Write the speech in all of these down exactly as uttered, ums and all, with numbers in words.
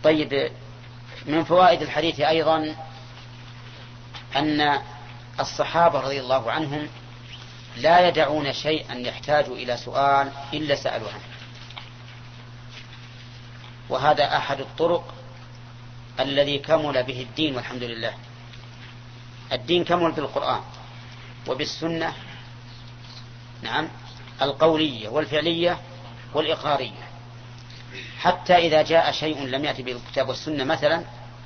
طيب، من فوائد الحديث أيضا أن الصحابة رضي الله عنهم لا يدعون شيئا يحتاج إلى سؤال إلا سألوا عنه، وهذا أحد الطرق الذي كمل به الدين، والحمد لله. الدين كمل بالقرآن وبالسنة، نعم، القولية والفعلية والإقرارية. حتى إذا جاء شيء لم يأتي بالكتاب والسنة مثلا،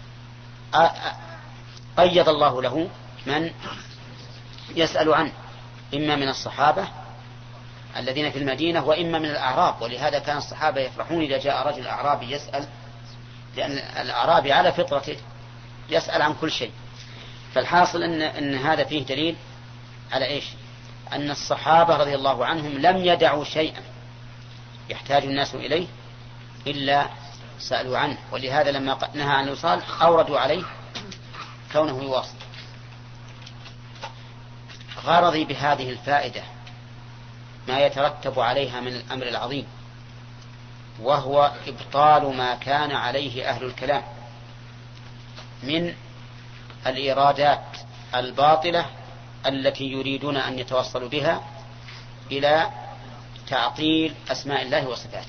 قيض الله له من يسأل عنه، إما من الصحابة الذين في المدينة وإما من الأعراب. ولهذا كان الصحابة يفرحون إذا جاء رجل أعرابي يسأل، لأن الأعرابي على فطرته يسأل عن كل شيء. فالحاصل إن, إن هذا فيه دليل على إيش؟ أن الصحابة رضي الله عنهم لم يدعوا شيئا يحتاج الناس إليه إلا سألوا عنه. ولهذا لما نهى عن الوصال أوردوا عليه كونه يواصل. غرضي بهذه الفائدة ما يترتب عليها من الأمر العظيم، وهو إبطال ما كان عليه أهل الكلام من الإرادات الباطلة التي يريدون أن يتوصلوا بها إلى تعطيل أسماء الله وصفاته،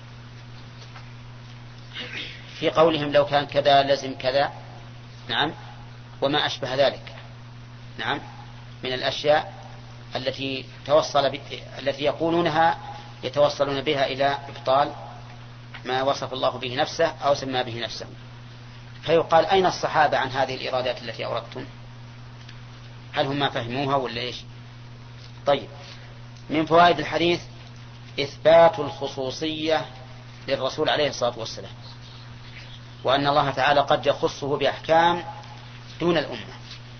في قولهم لو كان كذا لازم كذا، نعم، وما أشبه ذلك، نعم، من الأشياء التي توصل ب... التي يقولونها يتوصلون بها إلى إبطال ما وصف الله به نفسه أو سمى به نفسه. فيقال أين الصحابة عن هذه الإرادات التي أوردتم؟ هل هم ما فهموها ولا إيش؟ طيب، من فوائد الحديث إثبات الخصوصية للرسول عليه الصلاة والسلام، وأن الله تعالى قد يخصه بأحكام دون الأمة،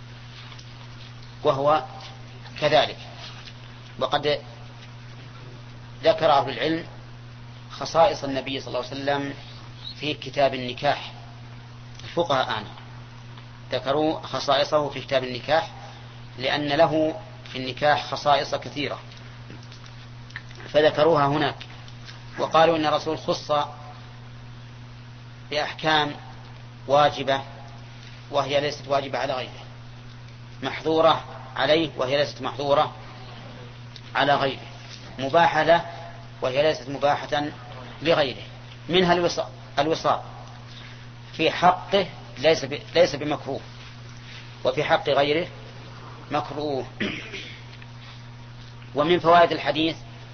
وهو كذلك. وقد ذكر أهل العلم خصائص النبي صلى الله عليه وسلم في كتاب النكاح. الفقهاء أعنى ذكروا خصائصه في كتاب النكاح، لأن له في النكاح خصائص كثيرة فذكروها هناك، وقالوا إن الرسول خص بأحكام واجبة وهي ليست واجبة على غيره، محظورة عليه وهي ليست محظورة على غيره، مباحة له وهي ليست مباحة لغيره. منها الوصال, الوصال في حقه ليس ليس بمكروه، وفي حق غيره مكروه. ومن فوائد الحديث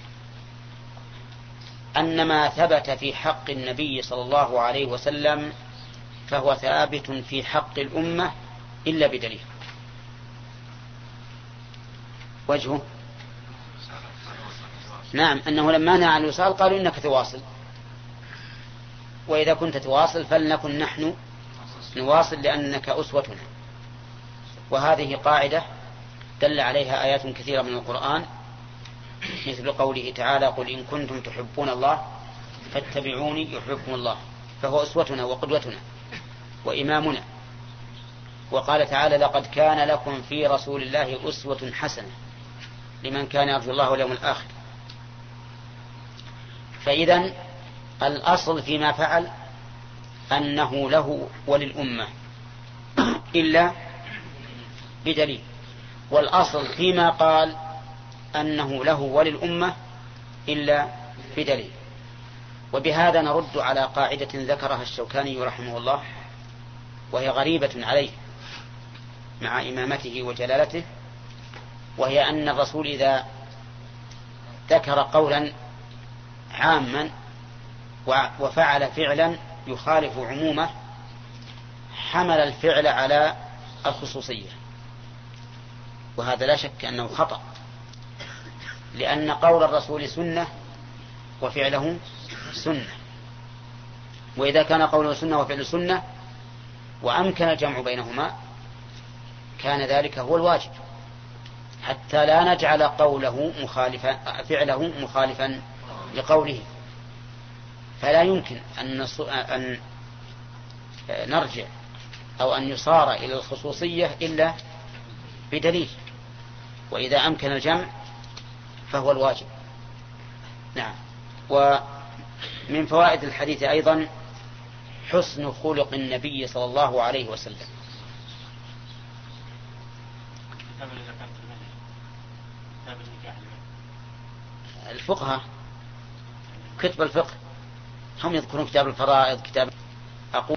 أن ما ثبت في حق النبي صلى الله عليه وسلم فهو ثابت في حق الأمة إلا بدليل. وجهه نعم أنه لما نهى عن الوصال قالوا إنك تواصل، وإذا كنت تواصل فلنكن نحن نواصل لأنك أسوتنا. وهذه قاعدة دل عليها آيات كثيرة من القرآن، مثل قوله تعالى قل إن كنتم تحبون الله فاتبعوني يحبكم الله، فهو أسوتنا وقدوتنا وإمامنا. وقال تعالى لقد كان لكم في رسول الله أسوة حسنة لمن كان يرجو الله واليوم الآخر. فإذن الأصل فيما فعل أنه له وللأمة إلا بدليل، والأصل فيما قال أنه له وللأمة إلا بدليل. وبهذا نرد على قاعدة ذكرها الشوكاني رحمه الله وهي غريبة عليه مع إمامته وجلالته، وهي أن الرسول إذا ذكر قولا عاما وفعل فعلا يخالف عمومه حمل الفعل على الخصوصية، وهذا لا شك أنه خطأ، لأن قول الرسول سنة وفعله سنة، وإذا كان قوله سنة وفعله سنة وأمكن الجمع بينهما كان ذلك هو الواجب، حتى لا نجعل قوله مخالفا فعله مخالفا لقوله. فلا يمكن أن أن نرجع أو أن يصار إلى الخصوصية إلا بدليل، وإذا أمكن الجمع فهو الواجب. نعم. ومن فوائد الحديث أيضا حسن خلق النبي صلى الله عليه وسلم. الفقهاء كتب الفقه هم يذكرون كتاب الفرائض، كتاب أقول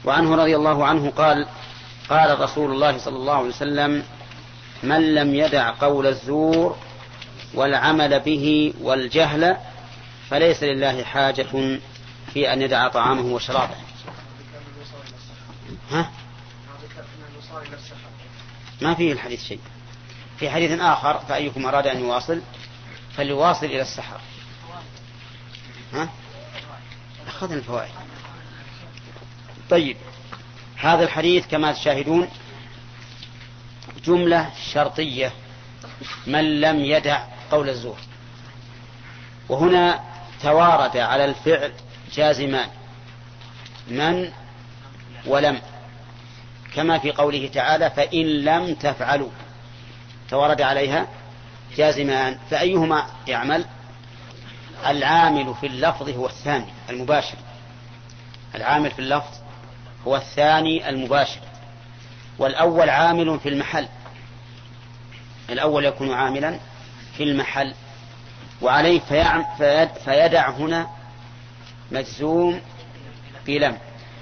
وعنه رضي الله عنه قال قال رسول الله صلى الله عليه وسلم: من لم يدع قول الزور والعمل به والجهل فليس لله حاجة في أن يدع طعامه وشرابه. ها؟ ما فيه الحديث شيء. في حديث آخر: فأيكم أراد أن يواصل فليواصل إلى السحر. ها؟ أخذنا الفوائد. طيب، هذا الحديث كما تشاهدون جملة شرطية: من لم يدع قول الزور. وهنا توارد على الفعل جازمان: من ولم، كما في قوله تعالى: فإن لم تفعلوا، توارد عليها جازمان، فأيهما يعمل؟ العامل في اللفظ هو الثاني المباشر، العامل في اللفظ هو الثاني المباشر، والأول عامل في المحل، الأول يكون عاملا في المحل، وعليه فيدع هنا مجزوم بلم.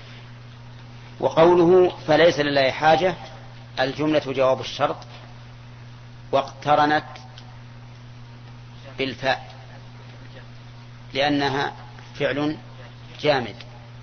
وقوله فليس لله حاجة الجملة جواب الشرط واقترنت بالفاء لأنها فعل جامد،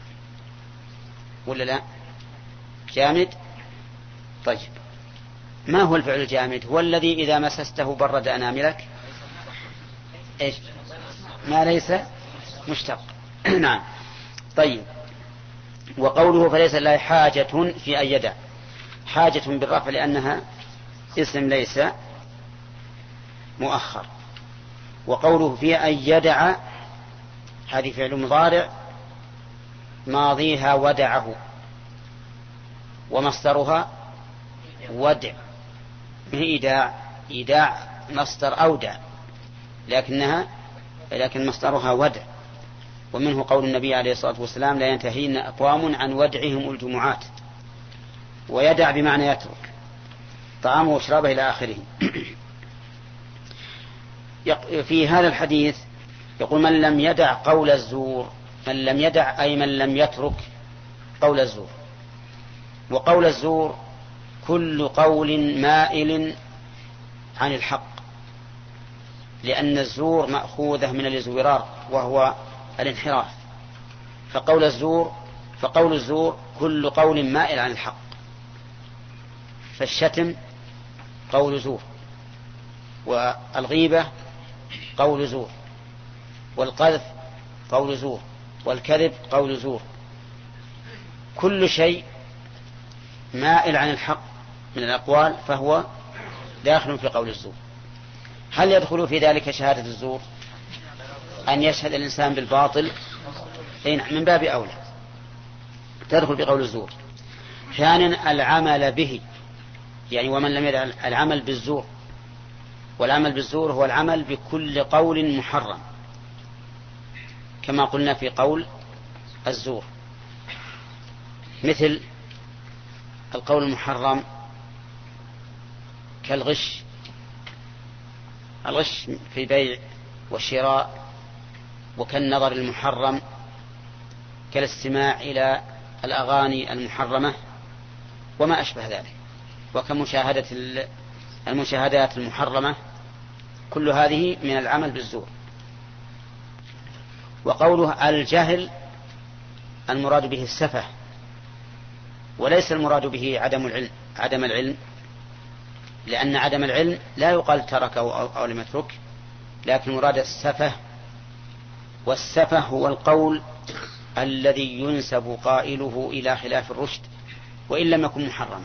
ولا لا؟ جامد. طيب، ما هو الفعل الجامد؟ هو الذي إذا مسسته برد أناملك. إيش؟ ما ليس مشتق. نعم. طيب، وقوله فليس لله حاجة في أن يدع، حاجة بالرفع لأنها اسم ليس مؤخر. وقوله في أن يدع هذه فعل مضارع ماضيها ودعه، ومصدرها ودع، من إيداع، إيداع مصدر أودع، لكنها لكن مصدرها ودع. ومنه قول النبي عليه الصلاة والسلام: لا ينتهين أقوام عن ودعهم الجمعات. ويدع بمعنى يترك طعامه وشرابه إلى آخره. في هذا الحديث يقول: من لم يدع قول الزور، من لم يدع أي من لم يترك قول الزور. وقول الزور كل قول مائل عن الحق، لأن الزور مأخوذة من الازورار وهو الانحراف، فقول الزور فقول الزور كل قول مائل عن الحق. فالشتم قول زور، والغيبة قول زور، والقذف قول زور، والكذب قول زور. كل شيء مائل عن الحق من الأقوال فهو داخل في قول الزور. هل يدخل في ذلك شهادة الزور؟ أن يشهد الإنسان بالباطل من باب أولى، تدخل في قول الزور. ثانيا العمل به، يعني ومن لم يدع العمل بالزور، والعمل بالزور هو العمل بكل قول محرم، كما قلنا في قول الزور، مثل القول المحرم كالغش، الغش في البيع والشراء، وكالنظر المحرم كالاستماع إلى الأغاني المحرمة وما أشبه ذلك، وكمشاهدة المشاهدات المحرمة. كل هذه من العمل بالزور. وقوله الجهل المراد به السفه، وليس المراد به عدم العلم عدم العلم لأن عدم العلم لا يقال تركه أو لم يترك، لكن مراد السفه. والسفه هو القول الذي ينسب قائله إلى خلاف الرشد وإن لم يكن محرما،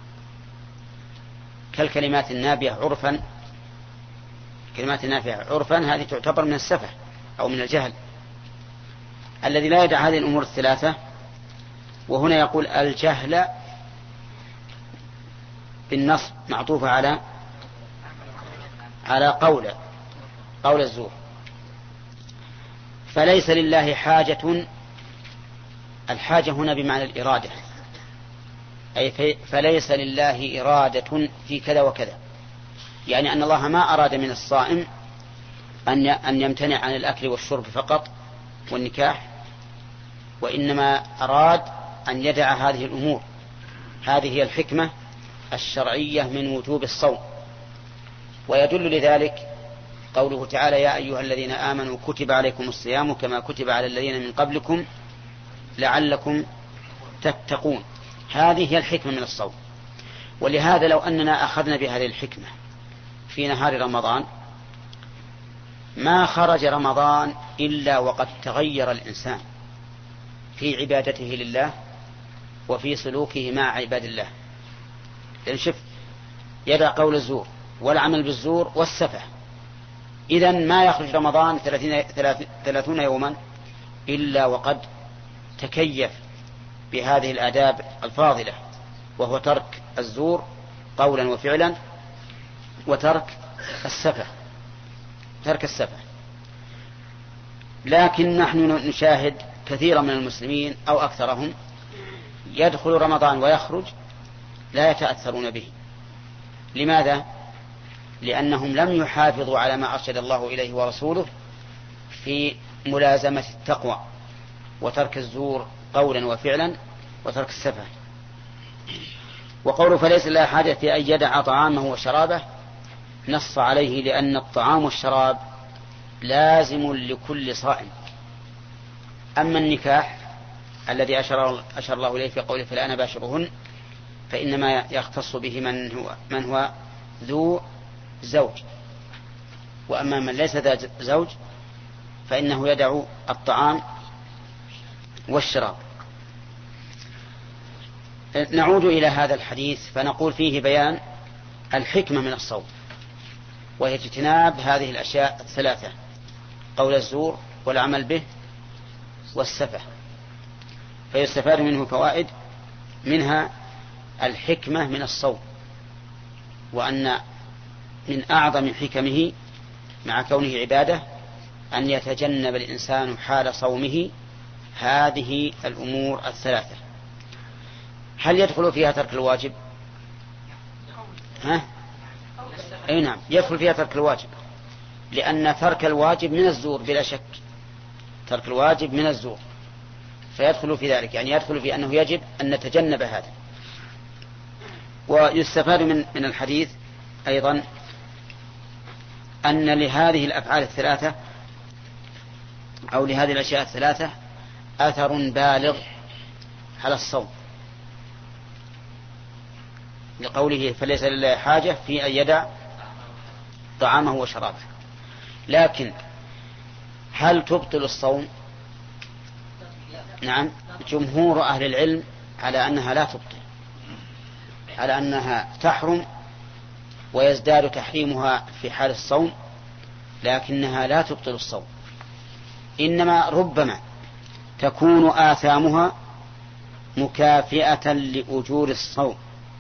كالكلمات النابية عرفا. كلمات النافية عرفا هذه تعتبر من السفه أو من الجهل الذي لا يدع هذه الأمور الثلاثة. وهنا يقول الجهل بالنصب معطوفة على على قول قول الزور. فليس لله حاجة، الحاجة هنا بمعنى الإرادة، أي فليس لله إرادة في كذا وكذا، يعني أن الله ما أراد من الصائم أن يمتنع عن الأكل والشرب فقط والنكاح، وإنما أراد أن يدع هذه الأمور. هذه هي الحكمة الشرعية من وجوب الصوم. ويدل لذلك قوله تعالى: يا أيها الذين آمنوا كتب عليكم الصيام كما كتب على الذين من قبلكم لعلكم تتقون. هذه هي الحكمة من الصوم. ولهذا لو أننا أخذنا بهذه الحكمة في نهار رمضان ما خرج رمضان إلا وقد تغير الإنسان في عبادته لله وفي سلوكه مع عباد الله. لأن شف يدع قول الزور والعمل بالزور والسفه. إذن ما يخرج رمضان ثلاثون يوما إلا وقد تكيف بهذه الآداب الفاضلة، وهو ترك الزور قولا وفعلا وترك السفه ترك السفه. لكن نحن نشاهد كثيرا من المسلمين أو أكثرهم يدخل رمضان ويخرج لا يتأثرون به. لماذا؟ لأنهم لم يحافظوا على ما أرشد الله إليه ورسوله في ملازمة التقوى وترك الزور قولا وفعلا وترك السفه. وقوله فليس لا حاجة في أن يدع طعامه وشرابه نص عليه لأن الطعام والشراب لازم لكل صائم. أما النكاح الذي أشار, أشار الله إليه في قوله فلا نباشرهن فإنما يختص به من هو, من هو ذو زوج. وأما من ليس ذا زوج فإنه يدع الطعام والشراب. نعود إلى هذا الحديث فنقول فيه بيان الحكمة من الصوم، وهي اجتناب هذه الأشياء الثلاثة: قول الزور والعمل به والسفه. فيستفاد منه فوائد، منها الحكمة من الصوم، وأن من أعظم حكمه مع كونه عبادة أن يتجنب الإنسان حال صومه هذه الأمور الثلاثة. هل يدخل فيها ترك الواجب؟ ها؟ أي نعم، يدخل فيها ترك الواجب، لأن ترك الواجب من الزور بلا شك. ترك الواجب من الزور فيدخل في ذلك، يعني يدخل في أنه يجب أن نتجنب هذا. ويستفاد من من الحديث أيضا أن لهذه الأفعال الثلاثة أو لهذه الأشياء الثلاثة أثر بالغ على الصوم، لقوله فليس لله حاجة في أن يدع طعامه وشرابه. لكن هل تبطل الصوم؟ نعم، جمهور أهل العلم على أنها لا تبطل، على أنها تحرم ويزداد تحريمها في حال الصوم، لكنها لا تبطل الصوم. إنما ربما تكون آثامها مكافئة لأجور الصوم،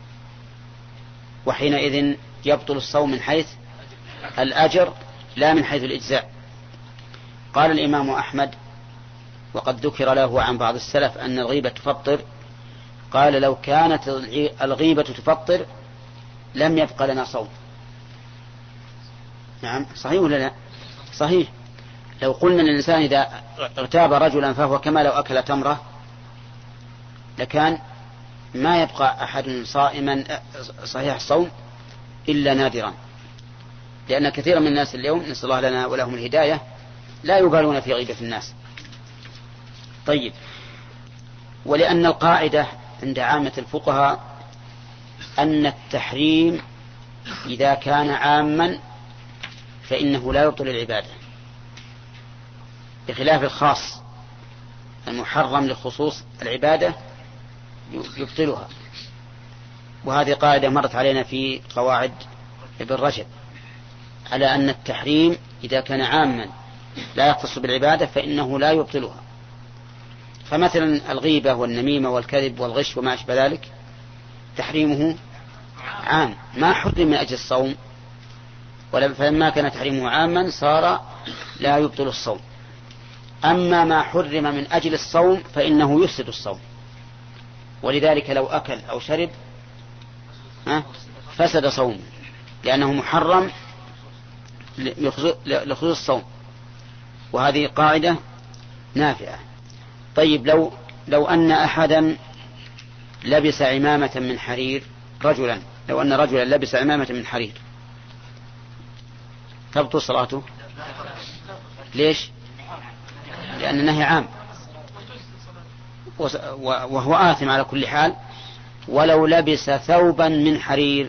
وحينئذ يبطل الصوم من حيث الأجر لا من حيث الإجزاء. قال الإمام أحمد وقد ذكر له عن بعض السلف أن الغيبة تفطر، قال لو كانت الغيبة تفطر لم يبقى لنا صوم. نعم صحيح ولا لا؟ صحيح. لو قلنا للإنسان إذا اغتاب رجلا فهو كما لو أكل تمرة لكان ما يبقى أحد صائما صحيح الصوم إلا نادرا، لأن كثيرا من الناس اليوم نسأل الله لنا ولهم الهداية لا يبالون في غيبة الناس. طيب، ولأن القاعدة عند عامة الفقهاء أن التحريم إذا كان عاما فإنه لا يبطل العبادة، بخلاف الخاص المحرم لخصوص العبادة يبطلها. وهذه قاعدة مرت علينا في قواعد ابن رجب على أن التحريم إذا كان عاما لا يختص بالعبادة فإنه لا يبطلها. فمثلا الغيبة والنميمة والكذب والغش وما أشبه ذلك تحريمه عام ما حرم من أجل الصوم، فلما كان تحريمه عاما صار لا يبطل الصوم. أما ما حرم من أجل الصوم فإنه يفسد الصوم، ولذلك لو أكل أو شرب فسد صومه لأنه محرم لخصوص الصوم، وهذه قاعدة نافعة. طيب، لو لو أن أحدا لبس عمامة من حرير رجلا لو أن رجلا لبس عمامة من حرير تبطل صلاته؟ ليش؟ لأن النهي عام وهو آثم على كل حال. ولو لبس ثوبا من حرير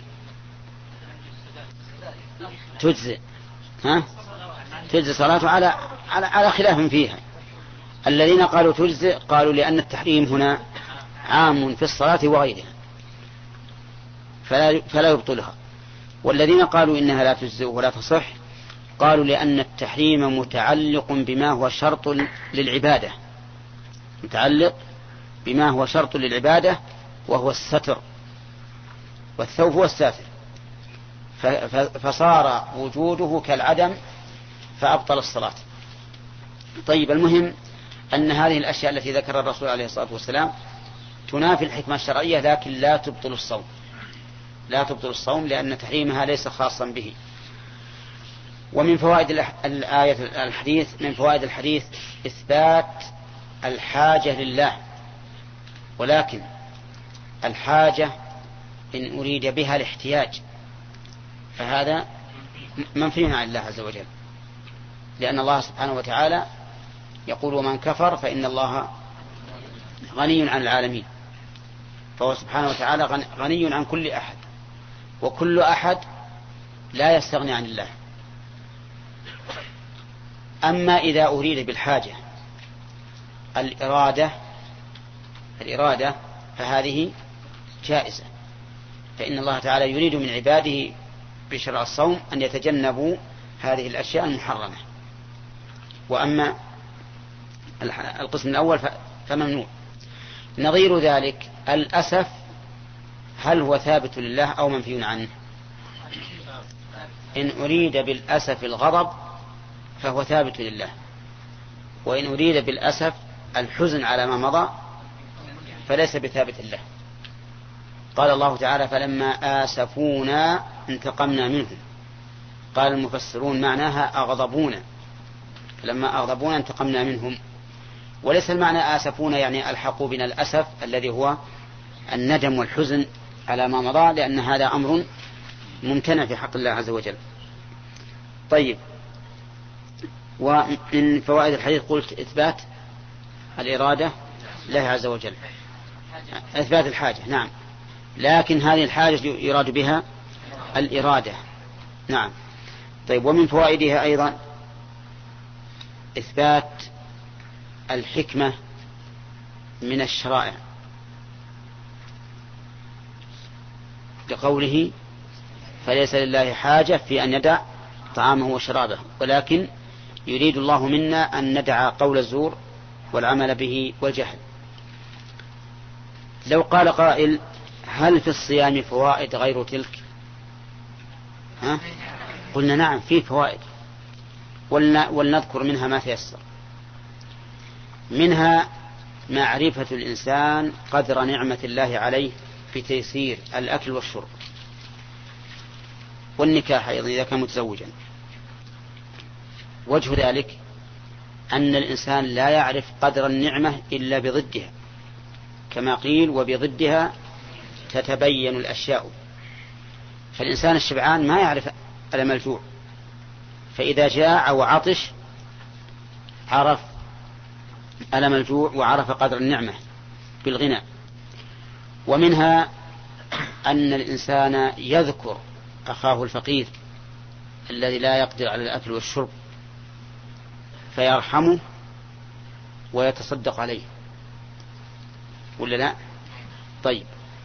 تجزئ ها؟ تجزئ صلاته على على على خلاف فيها. الذين قالوا تجزئ قالوا لأن التحريم هنا عام في الصلاة وغيرها فلا فلا يبطلها. والذين قالوا إنها لا تجزئ ولا تصح قالوا لأن التحريم متعلق بما هو شرط للعبادة متعلق بما هو شرط للعبادة وهو الستر والثوب هو الساتر فصار وجوده كالعدم فأبطل الصلاة. طيب المهم أن هذه الأشياء التي ذكر الرسول عليه الصلاة والسلام تنافي الحكمة الشرعية لكن لا تبطل الصوم لا تبطل الصوم لأن تحريمها ليس خاصا به. ومن فوائد الآية الحديث من فوائد الحديث إثبات الحاجة لله ولكن الحاجة إن أريد بها الاحتياج فهذا منفي عن الله عز وجل لأن الله سبحانه وتعالى يقول ومن كفر فإن الله غني عن العالمين فهو سبحانه وتعالى غني عن كل أحد وكل أحد لا يستغني عن الله. أما إذا أريد بالحاجة الإرادة الإرادة فهذه جائزة فإن الله تعالى يريد من عباده بشرع الصوم أن يتجنبوا هذه الأشياء المحرمة. وأما القسم الأول فممنوع. نظير ذلك الأسف هل هو ثابت لله أو منفي عنه؟ إن أريد بالأسف الغضب فهو ثابت لله وإن أريد بالأسف الحزن على ما مضى فليس بثابت الله. قال الله تعالى فلما آسفونا انتقمنا منهم قال المفسرون معناها أغضبونا فلما أغضبونا انتقمنا منهم وليس المعنى آسفونا يعني ألحقوا بنا الأسف الذي هو الندم والحزن على ما مضى لأن هذا أمر ممتنع في حق الله عز وجل. طيب ومن فوائد الحديث قلت إثبات الإرادة لله عز وجل إثبات الحاجة نعم لكن هذه الحاجة يراد بها الإرادة نعم. طيب ومن فوائدها أيضا إثبات الحكمة من الشرائع لقوله فليس لله حاجة في أن يدع طعامه وشرابه ولكن يريد الله منا أن ندع قول الزور والعمل به والجهل. لو قال قائل هل في الصيام فوائد غير تلك؟ ها؟ قلنا نعم فيه فوائد ولنذكر منها ما تيسر. منها معرفة الإنسان قدر نعمة الله عليه في تيسير الأكل والشرب والنكاح أيضا إذا كان متزوجا. وجه ذلك أن الإنسان لا يعرف قدر النعمة إلا بضدها كما قيل وبضدها تتبين الأشياء. فالإنسان الشبعان ما يعرف ألم الجوع فإذا جاع وعطش عرف ألم الجوع وعرف قدر النعمة بالغنى. ومنها أن الإنسان يذكر أخاه الفقير الذي لا يقدر على الأكل والشرب فيرحمه ويتصدق عليه ولا لا؟ طيب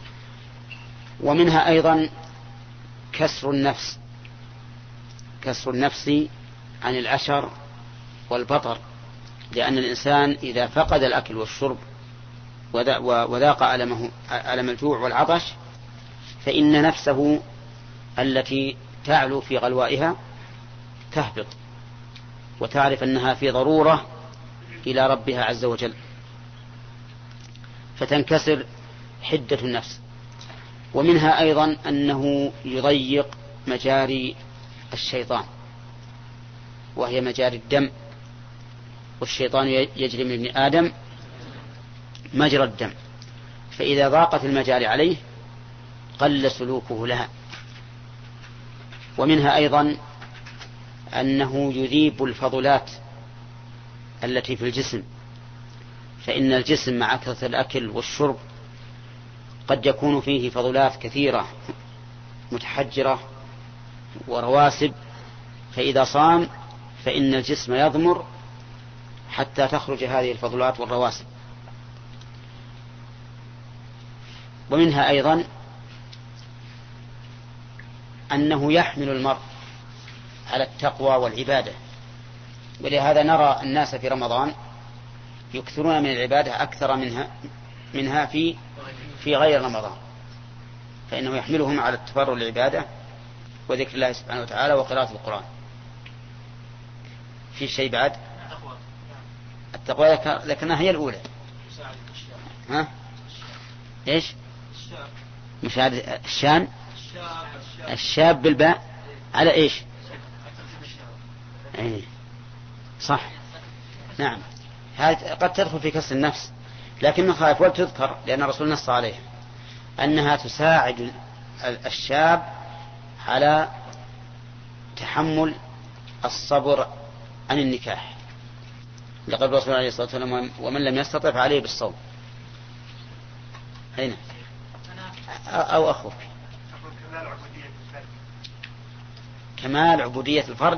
ومنها أيضا كسر النفس كسر النفس عن العشر والبطر لأن الإنسان إذا فقد الأكل والشرب وذاق ألمه ألم الجوع والعطش فإن نفسه التي تعلو في غلوائها تهبط وتعرف أنها في ضرورة إلى ربها عز وجل فتنكسر حدة النفس. ومنها أيضا أنه يضيق مجاري الشيطان وهي مجاري الدم والشيطان يجري من ابن آدم مجرى الدم فإذا ضاقت المجال عليه قل سلوكه لها. ومنها أيضا أنه يذيب الفضلات التي في الجسم، فإن الجسم مع كثرة الأكل والشرب قد يكون فيه فضلات كثيرة متحجرة ورواسب، فإذا صام فإن الجسم يضمر حتى تخرج هذه الفضلات والرواسب. ومنها أيضا أنه يحمل المرء على التقوى والعبادة، ولهذا نرى الناس في رمضان يكثرون من العبادة أكثر منها منها في في غير رمضان، فإنه يحملهم على التفرغ للعبادة وذكر الله سبحانه وتعالى وقراءة القرآن. في شيء بعد؟ التقوى ذكرناها هي الأولى. ها؟ إيش؟ مشاهدة الشان الشاب بالباء على إيش؟ أيه. صح، نعم، هذه قد تدخل في كسر النفس، لكن من خائف ولتذكر لأن الرسول نص عليه أنها تساعد الشاب على تحمل الصبر عن النكاح، لقد الرسول عليه الصلاة والسلام ومن لم يستطع فعليه بالصوم. هنا أو أخوك كمال عبودية الفرد،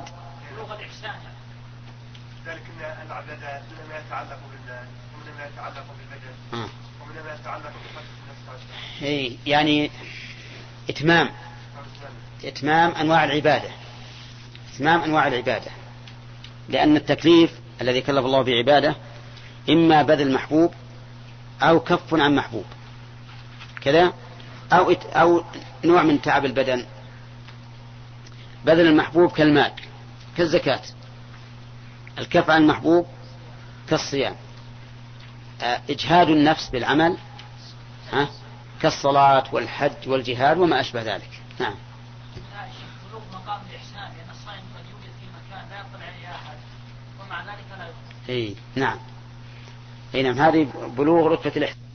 ذلك أن العبادة منما يتعلق بالله ومنما يتعلق بالبدن ومنما يتعلق بالنفس والنفس. يعني إتمام إتمام أنواع العبادة إتمام أنواع العبادة لأن التكليف الذي كلف الله بعبادة إما بذل محبوب أو كف عن محبوب كذا، أو أو نوع من تعب البدن. بذل المحبوب كالمال كالزكاة، الكف عن المحبوب كالصيام، إجهاد النفس بالعمل ها كالصلاة والحج والجهاد وما أشبه ذلك. نعم. بلوغ مقام الإحسان لأن الصائم قد يوجد في مكان لا يطلع عليه أحد ومع ذلك لا يفطر. إيه نعم، إيه نعم، هذه بلوغ رتبة الإحسان.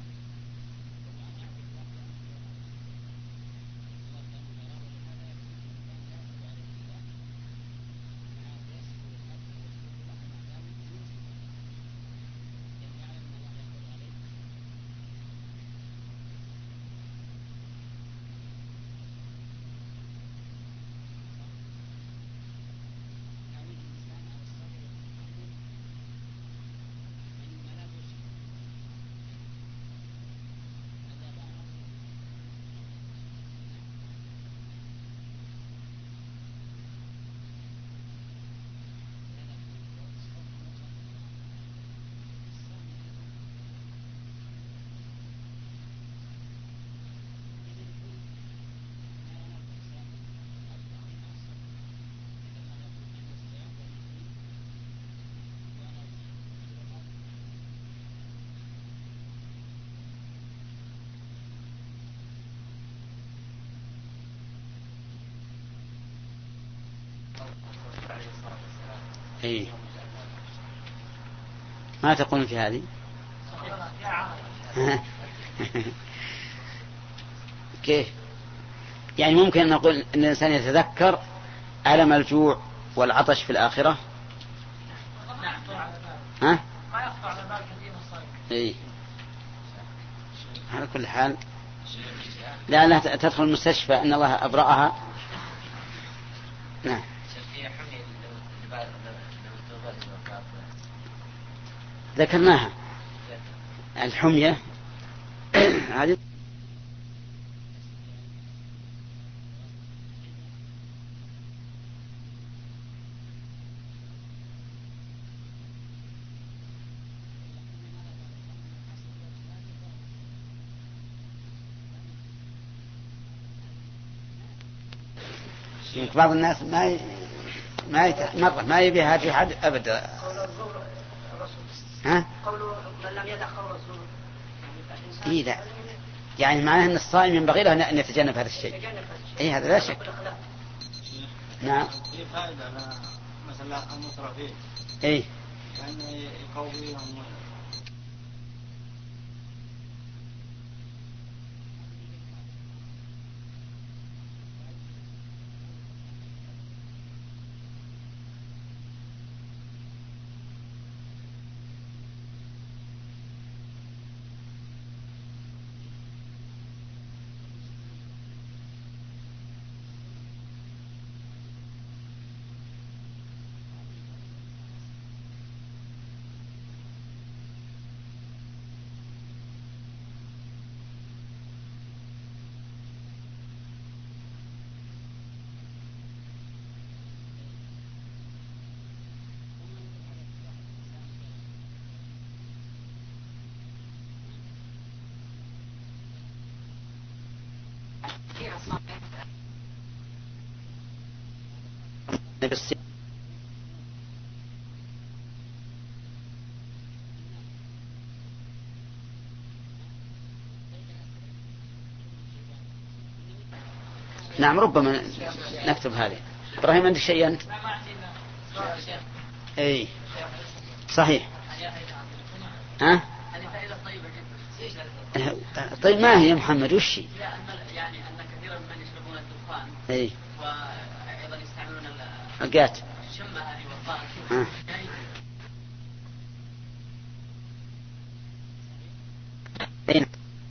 إيه. ما تقول في هذه؟ كيف؟ يعني ممكن أن نقول أن الإنسان يتذكر ألم الجوع والعطش في الآخرة. ها؟ ما يخطر على بال كثير من الصائم. إيه. على كل حال لا لا تدخل المستشفى أن الله أبرأها. نعم. ذكرناها الحمية هذه بعض الناس ما ي... ما يت... مرة ما يبي هذه حد أبدا. ها؟ قوله من لم يدع قول الزور. إيه لا، يعني معناه أن الصائم ينبغي له أن يتجنب هذا الشيء. إيه هذا لا شك. نعم. في فائدة مثلا المصرفين. إيه. يعني يقويهم. بالصيام. نعم ربما نكتب هذه. إبراهيم عندك شيء أنت؟ أي صحيح. ها؟ طيب ما هي محمد وش هي؟ يعني أن كثيرا من يشربون الدخان أي وأيضا يستعملون القات الشمة هذه والطارق. أين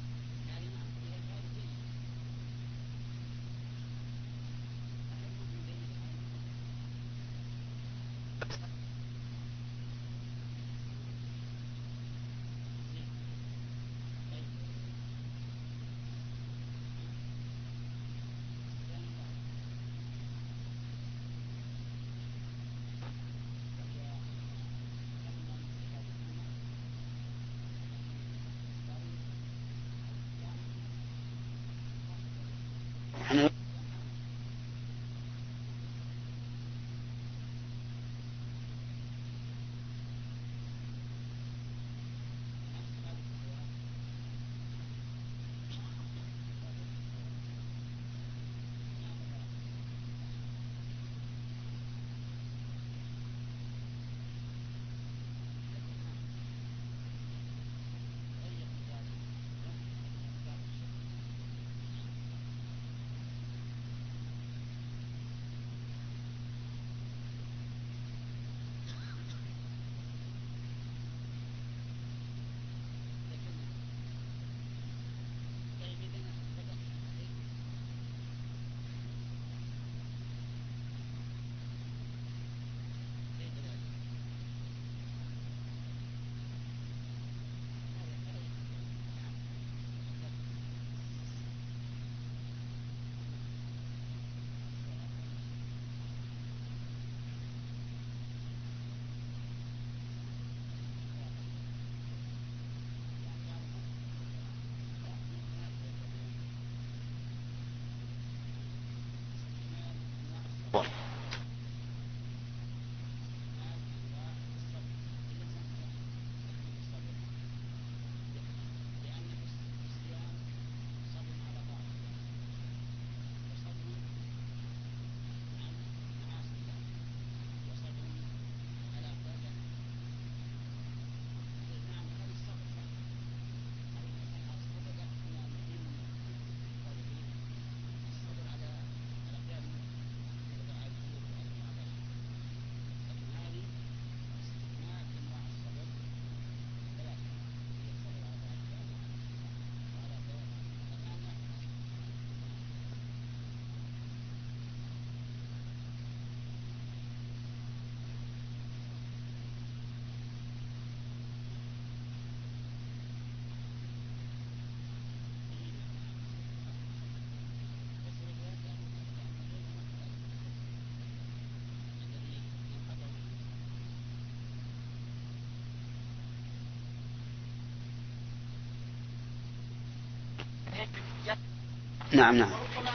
نعم نعم.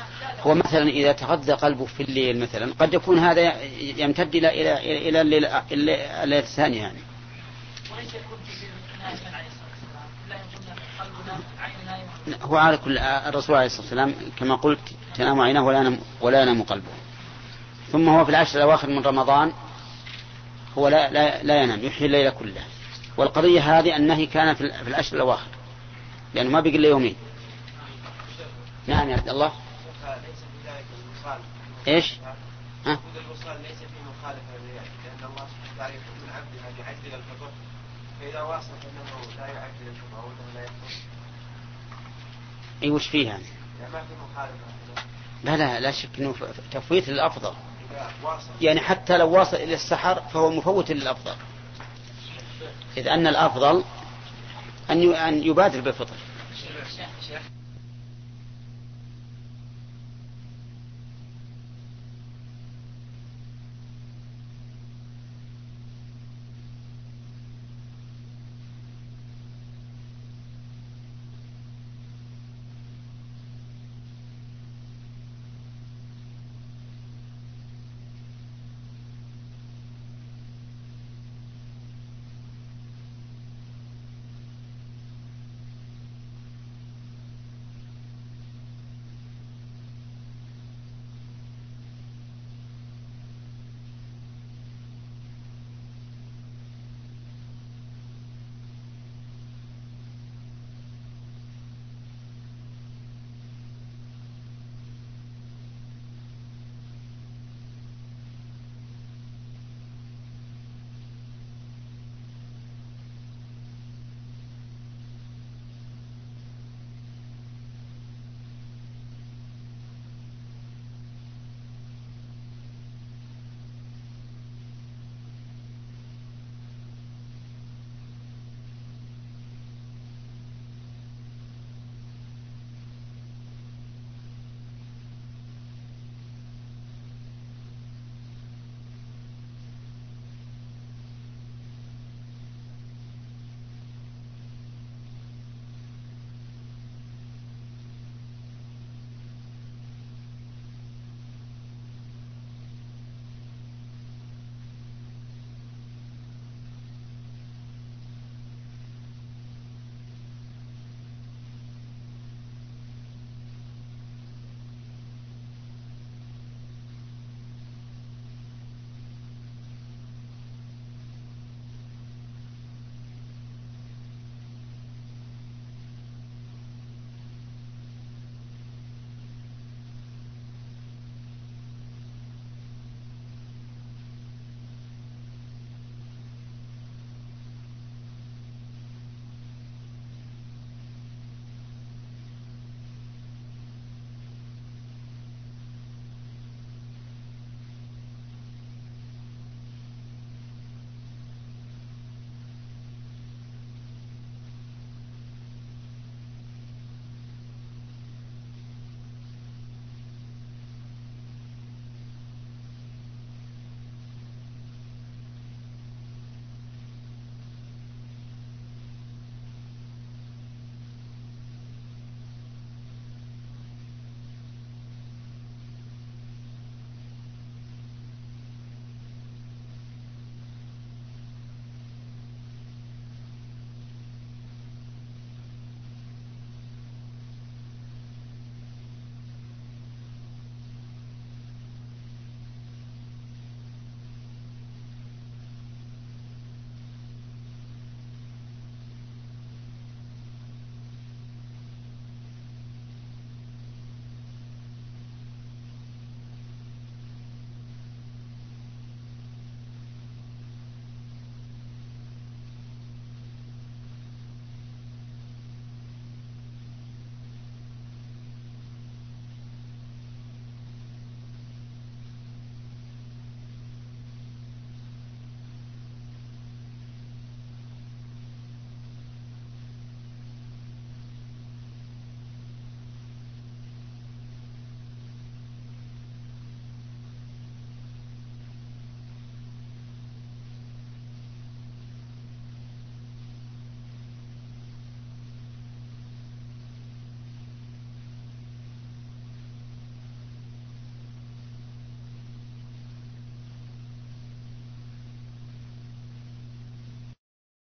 هو مثلا إذا تغذى قلبه في الليل مثلا قد يكون هذا يمتد إلى إلى إلى الليلة الليلة الثانية يعني. هو على كل الرسول عليه الصلاة والسلام كما قلت تنام عينه ولا ينام ولا ينام قلبه. ثم هو في العشر الأواخر من رمضان هو لا لا, لا ينام يحيي الليل كله. والقضية هذه أنه كان في العشر الأواخر لأنه ما بقي إلا يومين. نعم يا عبد الله. ايش؟ ها؟ الوصال ليس فيه مخالفة لأن الله سبحانه يقول من عبده أن يعجل الفطر فإذا واصل فإنه لا يعجل الفطر أو أنه لا يفطر. أي وش فيها؟ يعني ما في مخالفة. لا لا لا شك إنه تفويت للأفضل. يعني حتى لو واصل إلى السحر فهو مفوت للأفضل. إذ أن الأفضل أن يبادر بالفطر.